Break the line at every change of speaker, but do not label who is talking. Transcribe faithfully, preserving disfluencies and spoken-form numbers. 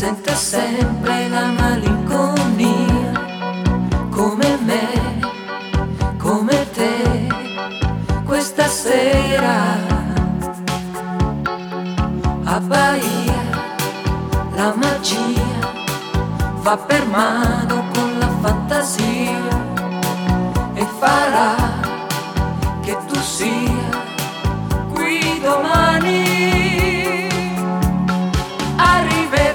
sente sempre la malinconia, come me, come te, questa sera a Bahia la magia va per mano con la fantasia e farà